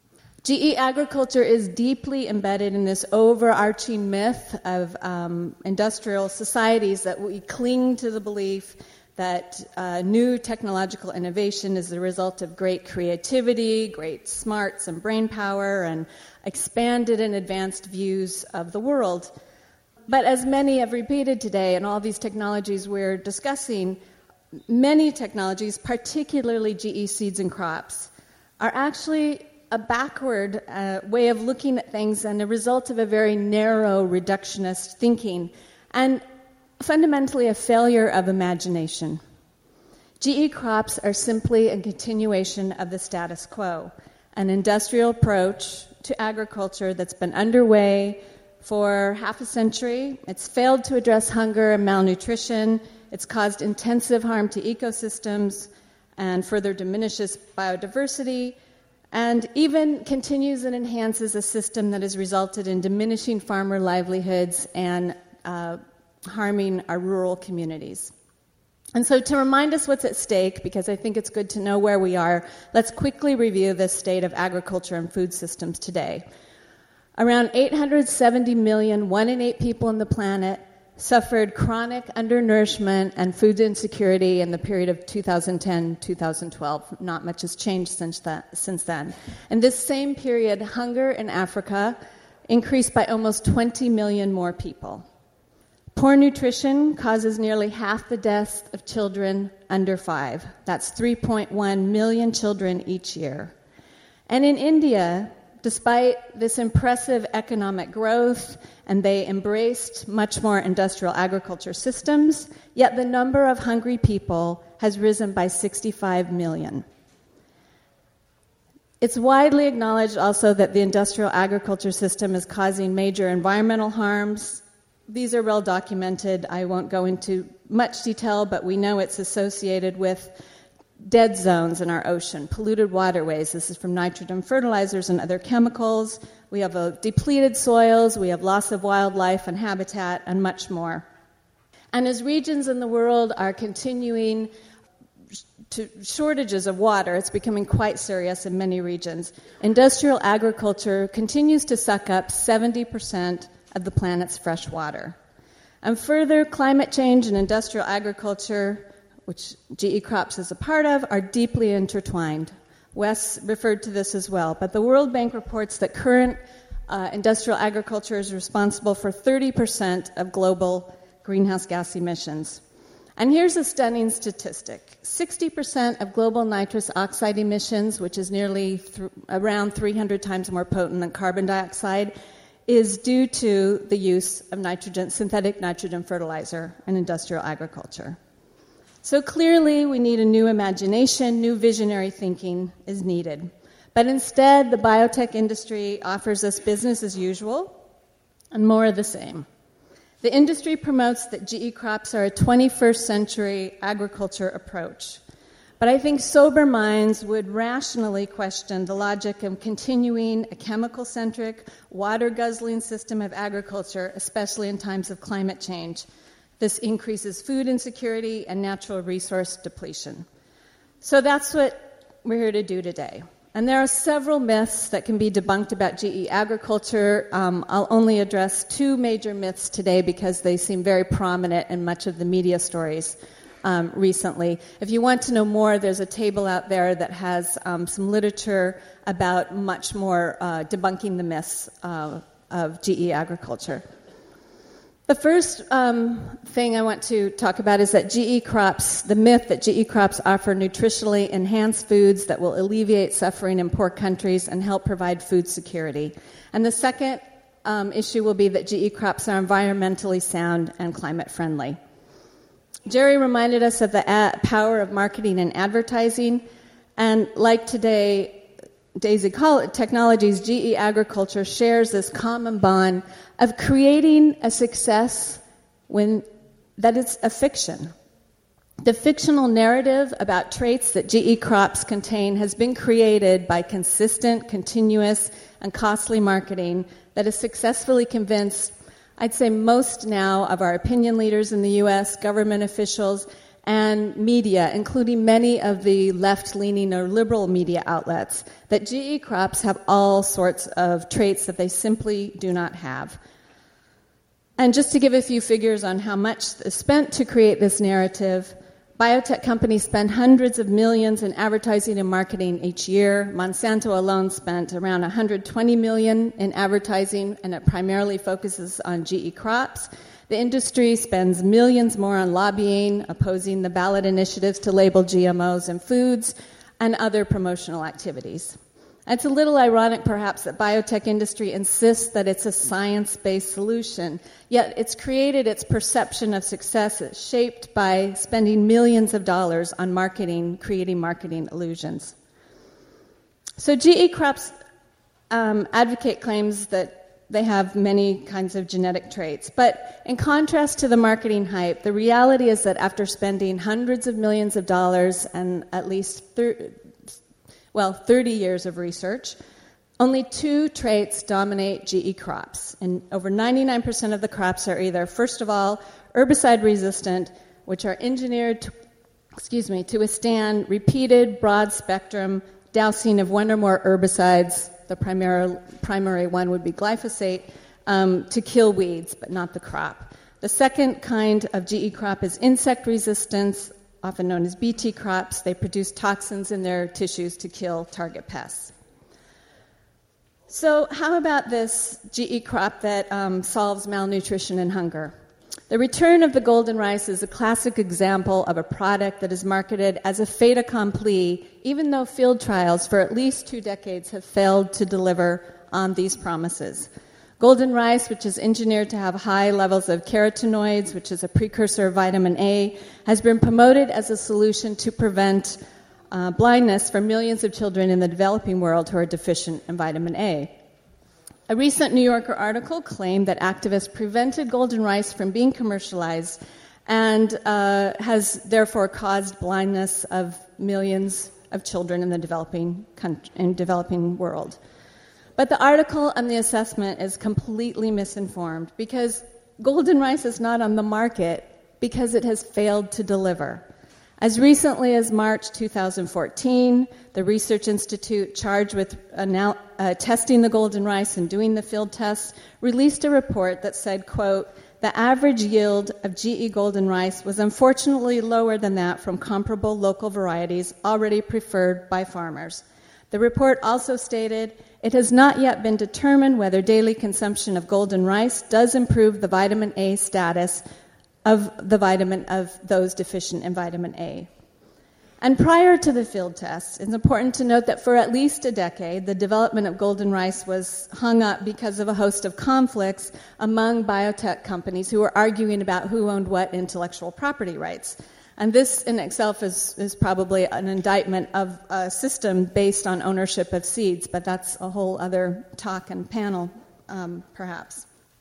G E agriculture is deeply embedded in this overarching myth of um, industrial societies that we cling to the belief that uh, new technological innovation is the result of great creativity, great smarts and brain power, and expanded and advanced views of the world. But as many have repeated today, and all these technologies we're discussing, many technologies, particularly G E seeds and crops, are actually a backward uh, way of looking at things and a result of a very narrow reductionist thinking, and fundamentally a failure of imagination. G E crops are simply a continuation of the status quo, an industrial approach to agriculture that's been underway for half a century. It's failed to address hunger and malnutrition. It's caused intensive harm to ecosystems and further diminishes biodiversity, and even continues and enhances a system that has resulted in diminishing farmer livelihoods and uh, harming our rural communities. And so to remind us what's at stake, because I think it's good to know where we are, let's quickly review the state of agriculture and food systems today. Around eight hundred seventy million, one in eight people on the planet, suffered chronic undernourishment and food insecurity in the period of two thousand ten to two thousand twelve. Not much has changed since that, since then. In this same period, hunger in Africa increased by almost twenty million more people. Poor nutrition causes nearly half the deaths of children under five. That's three point one million children each year. And in India, despite this impressive economic growth, and they embraced much more industrial agriculture systems, yet the number of hungry people has risen by sixty-five million. It's widely acknowledged also that the industrial agriculture system is causing major environmental harms. These are well documented. I won't go into much detail, but we know it's associated with dead zones in our ocean, polluted waterways. This is from nitrogen fertilizers and other chemicals. We have uh, depleted soils, we have loss of wildlife and habitat, and much more. And as regions in the world are continuing to shortages of water, it's becoming quite serious in many regions. Industrial agriculture continues to suck up seventy percent of the planet's fresh water. And further, climate change and industrial agriculture, which G E crops is a part of, are deeply intertwined. Wes referred to this as well, but the World Bank reports that current uh, industrial agriculture is responsible for thirty percent of global greenhouse gas emissions. And here's a stunning statistic. sixty percent of global nitrous oxide emissions, which is nearly th- around three hundred times more potent than carbon dioxide, is due to the use of nitrogen, synthetic nitrogen fertilizer in industrial agriculture. So clearly we need a new imagination, new visionary thinking is needed. But instead, the biotech industry offers us business as usual and more of the same. The industry promotes that G E crops are a twenty-first century agriculture approach. But I think sober minds would rationally question the logic of continuing a chemical-centric, water-guzzling system of agriculture, especially in times of climate change. This increases food insecurity and natural resource depletion. So that's what we're here to do today. And there are several myths that can be debunked about G E agriculture. Um, I'll only address two major myths today because they seem very prominent in much of the media stories um, recently. If you want to know more, there's a table out there that has um, some literature about much more uh, debunking the myths uh, of G E agriculture. The first um, thing I want to talk about is that G E crops, the myth that G E crops offer nutritionally enhanced foods that will alleviate suffering in poor countries and help provide food security. And the second um, issue will be that G E crops are environmentally sound and climate friendly. Jerry reminded us of the a- power of marketing and advertising, and like today, Daisy Technologies, G E agriculture shares this common bond of creating a success when that it's a fiction. The fictional narrative about traits that G E crops contain has been created by consistent, continuous, and costly marketing that has successfully convinced, I'd say, most now of our opinion leaders in the U S, government officials, and media, including many of the left-leaning or liberal media outlets, that G E crops have all sorts of traits that they simply do not have. And just to give a few figures on how much is spent to create this narrative, biotech companies spend hundreds of millions in advertising and marketing each year. Monsanto alone spent around one hundred twenty million dollars in advertising, and it primarily focuses on G E crops. The industry spends millions more on lobbying, opposing the ballot initiatives to label G M Os in foods, and other promotional activities. It's a little ironic, perhaps, that biotech industry insists that it's a science-based solution, yet it's created its perception of success. It's shaped by spending millions of dollars on marketing, creating marketing illusions. So G E crops um, advocate claims that they have many kinds of genetic traits. But in contrast to the marketing hype, the reality is that after spending hundreds of millions of dollars and at least thir- well, thirty years of research, only two traits dominate G E crops. And over ninety-nine percent of the crops are either, first of all, herbicide resistant, which are engineered to, excuse me, to withstand repeated broad spectrum dousing of one or more herbicides. The primary, primary one would be glyphosate, um, to kill weeds, but not the crop. The second kind of G E crop is insect resistance, often known as B T crops. They produce toxins in their tissues to kill target pests. So how about this G E crop that um, solves malnutrition and hunger? The return of the golden rice is a classic example of a product that is marketed as a fait accompli, even though field trials for at least two decades have failed to deliver on these promises. Golden rice, which is engineered to have high levels of carotenoids, which is a precursor of vitamin A, has been promoted as a solution to prevent uh, blindness for millions of children in the developing world who are deficient in vitamin A. A recent New Yorker article claimed that activists prevented golden rice from being commercialized and uh, has therefore caused blindness of millions of children in the developing country, in developing world. But the article and the assessment is completely misinformed because golden rice is not on the market because it has failed to deliver. As recently as March two thousand fourteen, the Research Institute charged with anal- uh, testing the golden rice and doing the field tests released a report that said, quote, the average yield of G E golden rice was unfortunately lower than that from comparable local varieties already preferred by farmers. The report also stated, it has not yet been determined whether daily consumption of golden rice does improve the vitamin A status of the vitamin of those deficient in vitamin A. And prior to the field tests, it's important to note that for at least a decade, the development of golden rice was hung up because of a host of conflicts among biotech companies who were arguing about who owned what intellectual property rights. And this in itself is, is probably an indictment of a system based on ownership of seeds, but that's a whole other talk and panel, um, perhaps.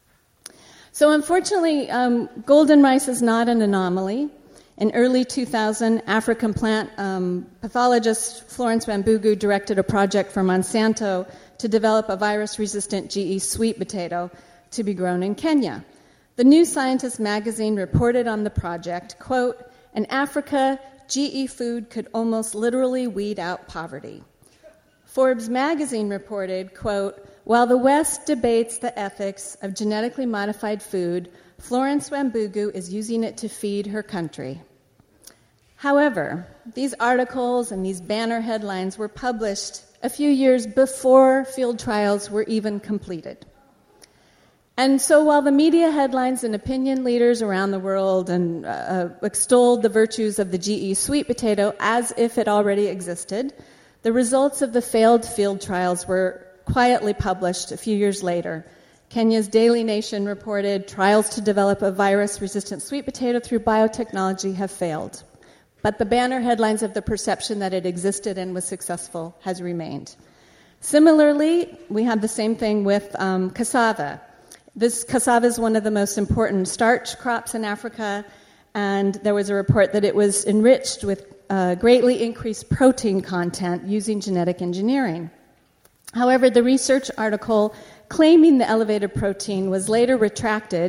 So unfortunately, um, golden rice is not an anomaly. In early two thousand, African plant um, pathologist Florence Wambugu directed a project for Monsanto to develop a virus-resistant G E sweet potato to be grown in Kenya. The New Scientist magazine reported on the project, quote, in Africa, G E food could almost literally weed out poverty. Forbes magazine reported, quote, while the West debates the ethics of genetically modified food, Florence Wambugu is using it to feed her country. However, these articles and these banner headlines were published a few years before field trials were even completed. And so while the media headlines and opinion leaders around the world and uh, extolled the virtues of the G E sweet potato as if it already existed, the results of the failed field trials were quietly published a few years later. Kenya's Daily Nation reported trials to develop a virus-resistant sweet potato through biotechnology have failed. But the banner headlines of the perception that it existed and was successful has remained. Similarly, we have the same thing with um, cassava. This cassava is one of the most important starch crops in Africa, and there was a report that it was enriched with uh, greatly increased protein content using genetic engineering. However, the research article claiming the elevated protein was later retracted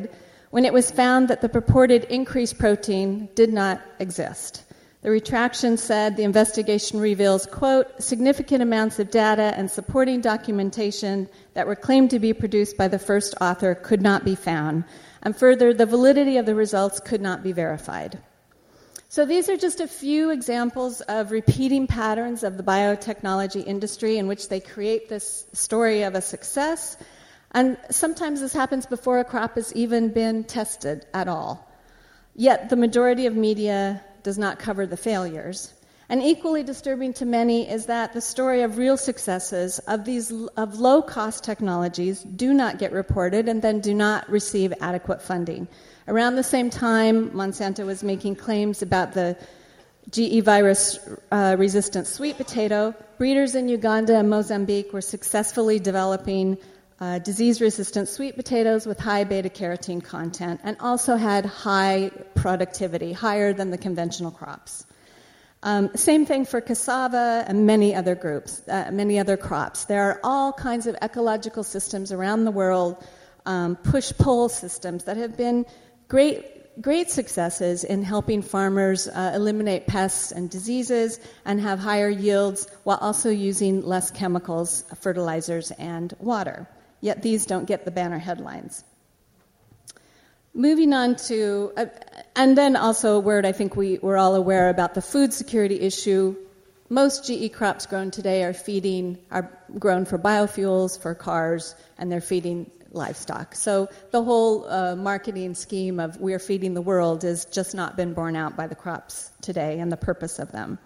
when it was found that the purported increased protein did not exist. The retraction said the investigation reveals, quote, significant amounts of data and supporting documentation that were claimed to be produced by the first author could not be found, and further, the validity of the results could not be verified. So these are just a few examples of repeating patterns of the biotechnology industry in which they create this story of a success, and sometimes this happens before a crop has even been tested at all. Yet the majority of media does not cover the failures. And equally disturbing to many is that the story of real successes of these of low-cost technologies do not get reported and then do not receive adequate funding. Around the same time, Monsanto was making claims about the G E virus-resistant uh, sweet potato. Breeders in Uganda and Mozambique were successfully developing uh, disease-resistant sweet potatoes with high beta-carotene content and also had high productivity, higher than the conventional crops. Um, same thing for cassava and many other groups, uh, many other crops. There are all kinds of ecological systems around the world, um, push-pull systems that have been great, great successes in helping farmers uh, eliminate pests and diseases and have higher yields while also using less chemicals, fertilizers, and water. Yet these don't get the banner headlines. Moving on to, uh, and then also a word I think we, we're all aware about the food security issue. Most G E crops grown today are feeding, are grown for biofuels, for cars, and they're feeding livestock. So the whole uh, marketing scheme of we're feeding the world has just not been borne out by the crops today and the purpose of them.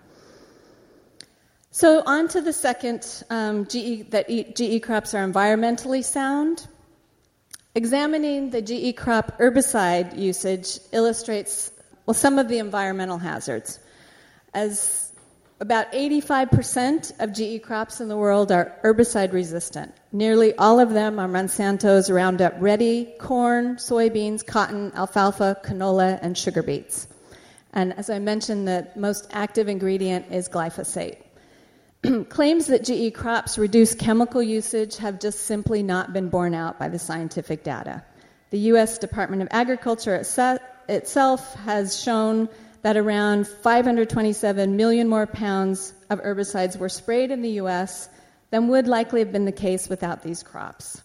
So on to the second, um, G E, that G E crops are environmentally sound. Examining the G E crop herbicide usage illustrates, well, some of the environmental hazards. As about eighty-five percent of G E crops in the world are herbicide resistant. Nearly all of them are Monsanto's Roundup Ready corn, soybeans, cotton, alfalfa, canola, and sugar beets. And as I mentioned, the most active ingredient is glyphosate. Claims that G E crops reduce chemical usage have just simply not been borne out by the scientific data. The U S Department of Agriculture itself has shown that around five hundred twenty-seven million more pounds of herbicides were sprayed in the U S than would likely have been the case without these crops.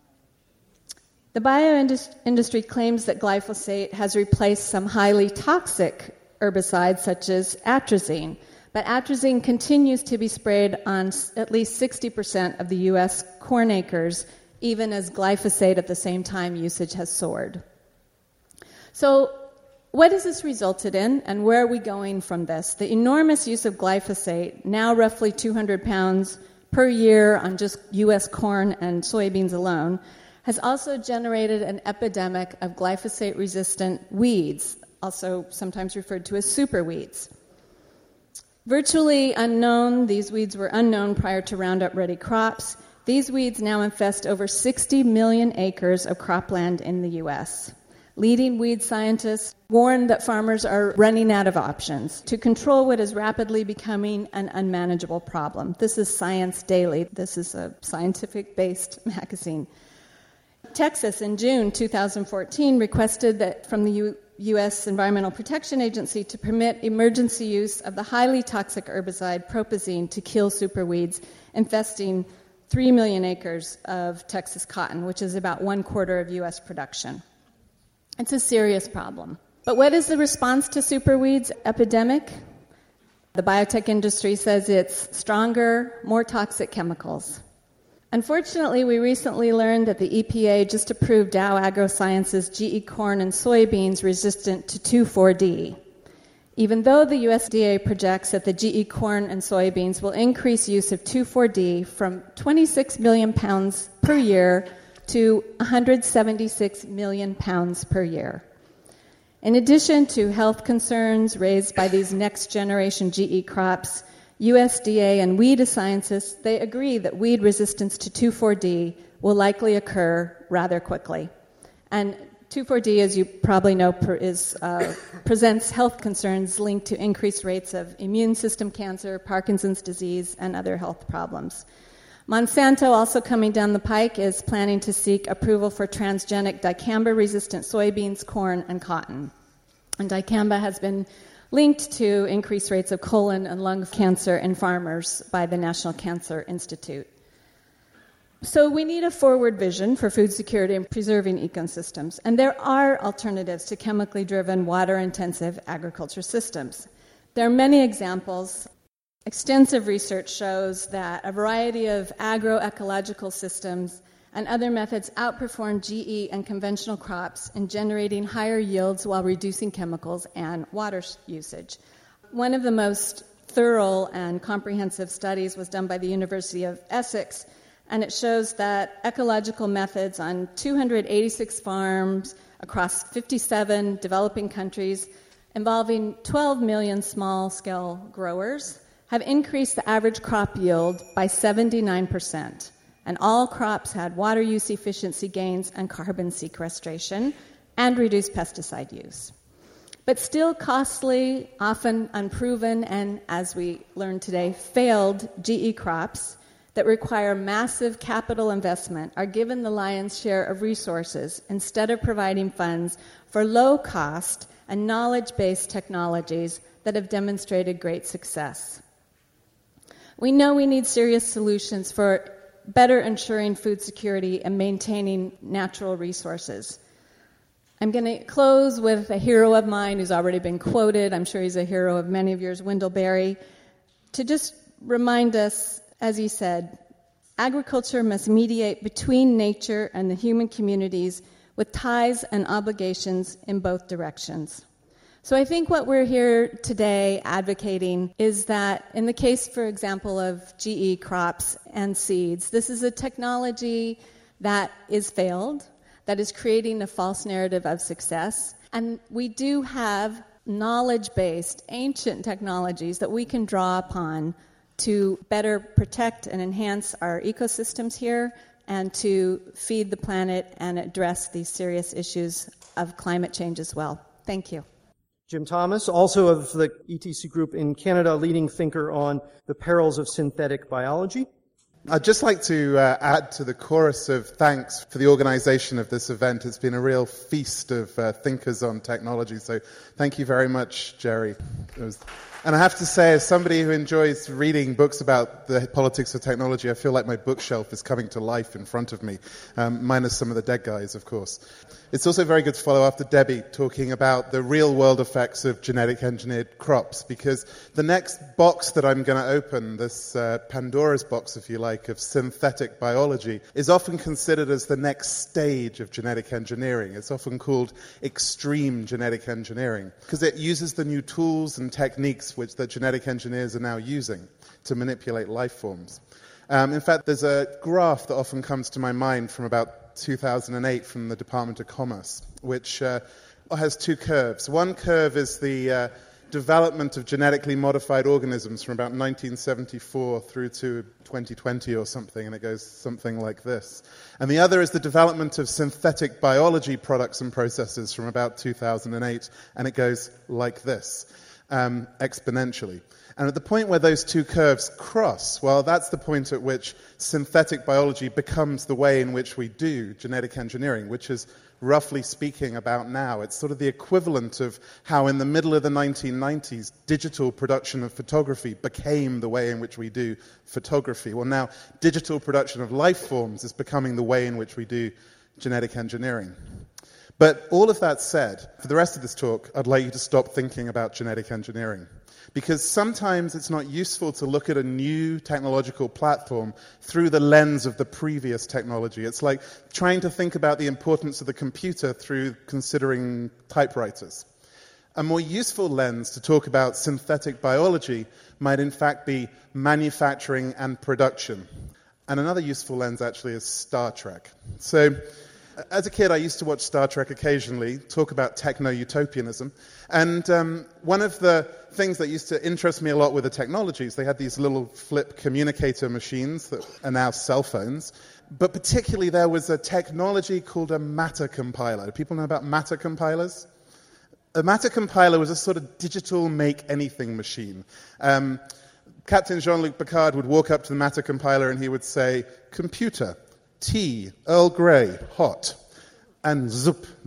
The bioindustry claims that glyphosate has replaced some highly toxic herbicides such as atrazine, but atrazine continues to be sprayed on at least sixty percent of the U S corn acres, even as glyphosate at the same time usage has soared. So what has this resulted in, and where are we going from this? The enormous use of glyphosate, now roughly two hundred pounds per year on just U S corn and soybeans alone, has also generated an epidemic of glyphosate-resistant weeds, also sometimes referred to as superweeds. Virtually unknown, these weeds were unknown prior to Roundup Ready crops. These weeds now infest over sixty million acres of cropland in the U S. Leading weed scientists warn that farmers are running out of options to control what is rapidly becoming an unmanageable problem. This is Science Daily. This is a scientific-based magazine. Texas, in June two thousand fourteen, requested that from the U- U.S. Environmental Protection Agency to permit emergency use of the highly toxic herbicide propazine to kill superweeds, infesting three million acres of Texas cotton, which is about one quarter of U S production. It's a serious problem. But what is the response to superweeds epidemic? The biotech industry says it's stronger, more toxic chemicals. Unfortunately, we recently learned that the E P A just approved Dow AgroScience's G E corn and soybeans resistant to two four D. Even though the U S D A projects that the G E corn and soybeans will increase use of two four D from twenty-six million pounds per year to one hundred seventy-six million pounds per year. In addition to health concerns raised by these next-generation G E crops, U S D A and weed scientists, they agree that weed resistance to two four D will likely occur rather quickly. And two four D, as you probably know, is, uh, presents health concerns linked to increased rates of immune system cancer, Parkinson's disease, and other health problems. Monsanto, also coming down the pike, is planning to seek approval for transgenic dicamba-resistant soybeans, corn, and cotton. And dicamba has been linked to increased rates of colon and lung cancer in farmers by the National Cancer Institute. So we need a forward vision for food security and preserving ecosystems, and there are alternatives to chemically driven, water-intensive agriculture systems. There are many examples. Extensive research shows that a variety of agroecological systems and other methods outperform G E and conventional crops in generating higher yields while reducing chemicals and water usage. One of the most thorough and comprehensive studies was done by the University of Essex, and it shows that ecological methods on two hundred eighty-six farms across fifty-seven developing countries involving twelve million small-scale growers have increased the average crop yield by seventy-nine percent. And all crops had water use efficiency gains and carbon sequestration and reduced pesticide use. But still costly, often unproven, and as we learned today, failed G E crops that require massive capital investment are given the lion's share of resources instead of providing funds for low-cost and knowledge-based technologies that have demonstrated great success. We know we need serious solutions for better ensuring food security and maintaining natural resources. I'm going to close with a hero of mine who's already been quoted. I'm sure he's a hero of many of yours, Wendell Berry, to just remind us, as he said, agriculture must mediate between nature and the human communities with ties and obligations in both directions. So I think what we're here today advocating is that in the case, for example, of G E crops and seeds, this is a technology that is failed, that is creating a false narrative of success. And we do have knowledge-based, ancient technologies that we can draw upon to better protect and enhance our ecosystems here and to feed the planet and address these serious issues of climate change as well. Thank you. Jim Thomas, also of the E T C group in Canada, leading thinker on the perils of synthetic biology. I'd just like to uh, add to the chorus of thanks for the organization of this event. It's been a real feast of uh, thinkers on technology, so thank you very much, Jerry. It was... And I have to say, as somebody who enjoys reading books about the politics of technology, I feel like my bookshelf is coming to life in front of me, um, minus some of the dead guys, of course. It's also very good to follow after Debbie talking about the real-world effects of genetic engineered crops, because the next box that I'm going to open, this uh, Pandora's box, if you like, of synthetic biology, is often considered as the next stage of genetic engineering. It's often called extreme genetic engineering, because it uses the new tools and techniques which the genetic engineers are now using to manipulate life forms. Um, in fact, there's a graph that often comes to my mind from about two thousand eight from the Department of Commerce, which uh, has two curves. One curve is the uh, development of genetically modified organisms from about nineteen seventy-four through to twenty twenty or something, and it goes something like this. And the other is the development of synthetic biology products and processes from about two thousand eight, and it goes like this. Um, exponentially. And at the point where those two curves cross, well, that's the point at which synthetic biology becomes the way in which we do genetic engineering, which is, roughly speaking, about now. It's sort of the equivalent of how in the middle of the nineteen nineties, digital production of photography became the way in which we do photography. Well, now, digital production of life forms is becoming the way in which we do genetic engineering. But all of that said, for the rest of this talk, I'd like you to stop thinking about genetic engineering. Because sometimes it's not useful to look at a new technological platform through the lens of the previous technology. It's like trying to think about the importance of the computer through considering typewriters. A more useful lens to talk about synthetic biology might in fact be manufacturing and production. And another useful lens actually is Star Trek. So, as a kid, I used to watch Star Trek occasionally, talk about techno-utopianism. And um, one of the things that used to interest me a lot with the technologies, they had these little flip communicator machines that are now cell phones. But particularly there was a technology called a matter compiler. Do people know about matter compilers? A matter compiler was a sort of digital make-anything machine. Um, Captain Jean-Luc Picard would walk up to the matter compiler and he would say, computer, tea, Earl Grey, hot. And zoop,